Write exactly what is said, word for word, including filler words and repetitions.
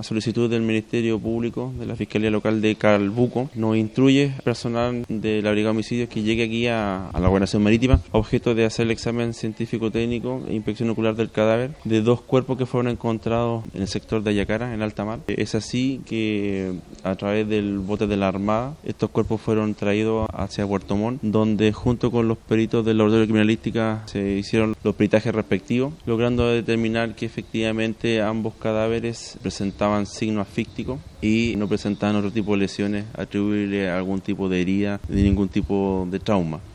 a solicitud del Ministerio Público de la Fiscalía Local de Calbuco, nos instruye personal de la Brigada de Homicidios que llegue aquí a, a la Gobernación Marítima a objeto de hacer el examen científico-técnico e inspección ocular del cadáver de dos cuerpos que fueron encontrados en el sector de Ayacara, en alta mar. Es así que a través del bote de la Armada estos cuerpos fueron traídos hacia Puerto Montt, donde junto con los peritos del laboratorio de criminalística se hicieron los peritajes respectivos, logrando determinar que efectivamente ambos cadáveres presentaban signos asfícticos y no presentaban otro tipo de lesiones atribuibles a algún tipo de herida ni ningún tipo de trauma.